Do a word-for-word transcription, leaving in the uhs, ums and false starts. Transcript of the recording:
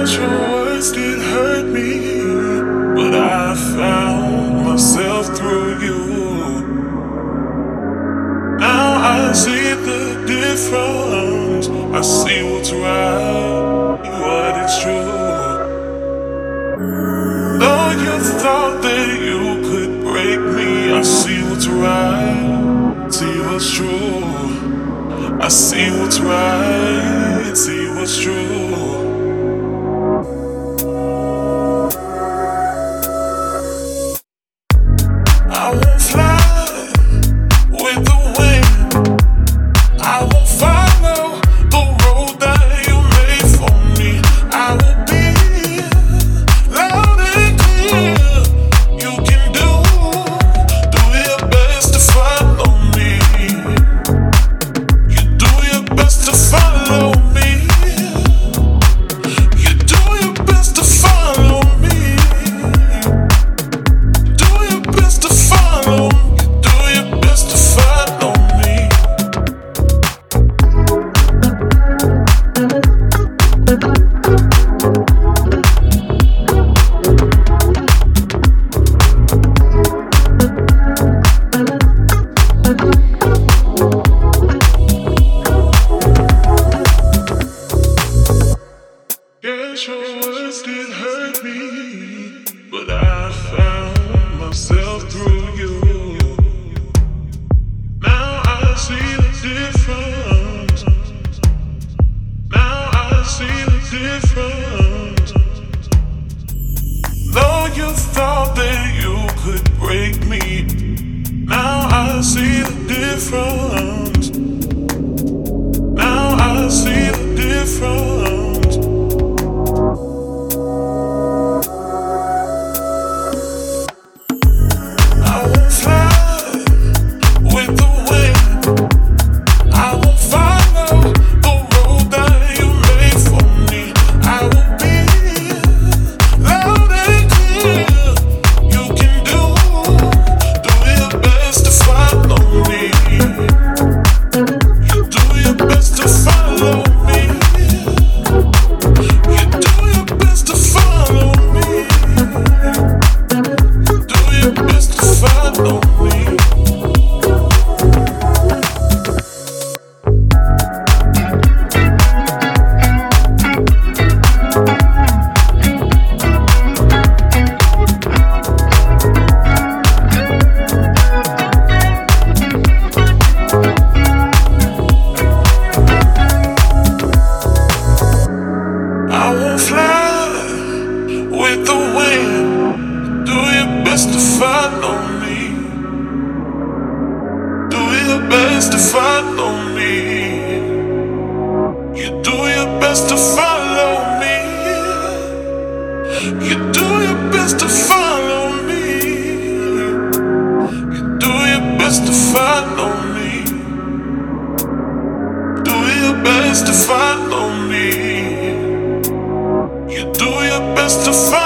Yes, your words did hurt me, but I found myself through you. Now I see the difference. I see what's right, what is true. Though you thought that you could break me, I see what's right, see what's true. I see what's right, see what's true. I won't fly with the wind. I won't follow the road that you made for me. I will be loud and clear. You can do, do your best to follow me. You do your best to follow me. You do your best to follow me. Do your best to follow. You do your best to follow me. Yes, your words did hurt me, but I found myself through you. Now I see the difference. Now I see the difference. Though you thought that you could break me, now I see the difference. Now I see the difference. I won't fly with the wind. I won't follow the road that you made for me. I will be loud and clear. You can do, do your best to follow me. You do your best to follow me. You do your best to follow me. Do your best to follow me. I won't fly with the wind. Do your best to follow me. Do your best to follow me. You do your best to follow me. You do your best to follow me. You do your best to follow me. Do your best to follow me. You do your best to follow me.